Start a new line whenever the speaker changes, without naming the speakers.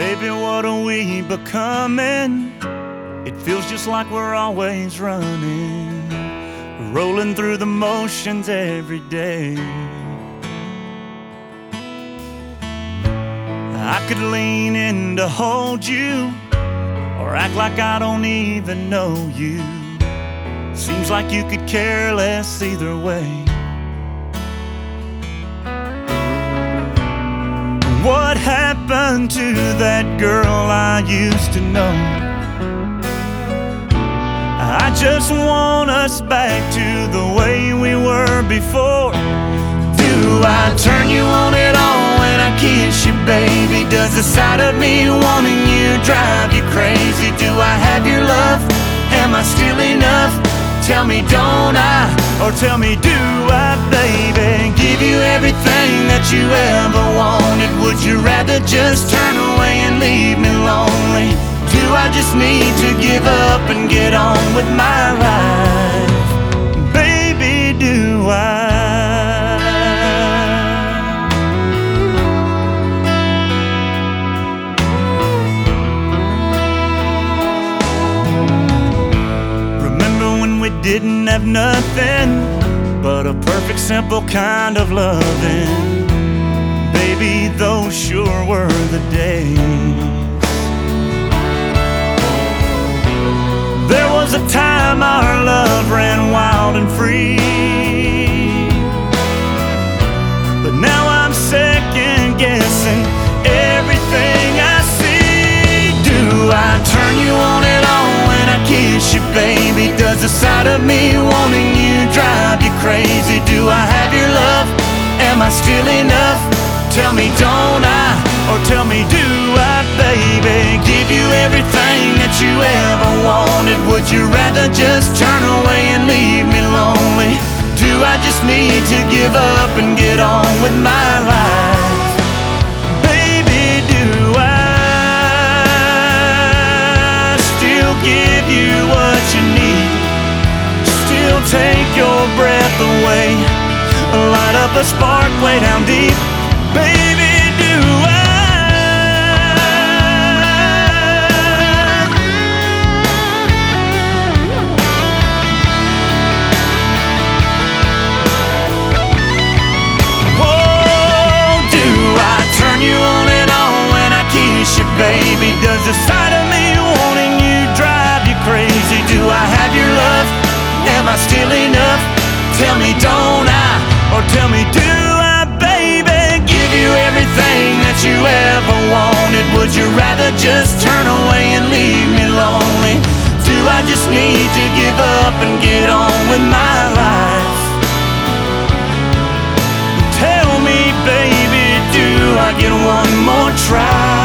Baby, what are we becoming? It feels just like we're always running, rolling through the motions every day. I could lean in to hold you, or act like I don't even know you. Seems like you could care less either way. What happened to that girl I used to know? I just want us back to the way we were before. Do I turn you on at all when I kiss you, baby? Does the sight of me wanting you drive you crazy? Do I have your love? Am I still enough? Tell me, don't I? Or tell me, do I, baby? Give you everything that you ever wanted. Would you rather just turn away and leave me lonely? Do I just need to give up and get on with my life? Baby, do I? Didn't have nothing but a perfect, simple kind of loving. Baby, those sure were the days. There was a time our love ran wild and free, but now I'm second guessing everything I see. Do I turn you on at all when I kiss you, baby? Does the sight of me wanting you drive you crazy? Do I have your love? Am I still enough? Tell me, don't I? Or tell me, do I, baby? Give you everything that you ever wanted. Would you rather just turn away and leave me lonely? Do I just need to give up and get on with my life? Baby, do I still give you what you need? Still take your breath away, light up a spark way down deep. Baby, do Whoa, do I turn you on and on when I kiss you, baby? Does the sight of me wanting you drive you crazy? Do I have your love? Am I still enough? Tell me, don't I? Or tell me, do I, baby? Give you everything that you ever wanted. Would you rather just turn away and leave me lonely? Do I just need to give up and get on with my life? Tell me, baby, do I get one more try?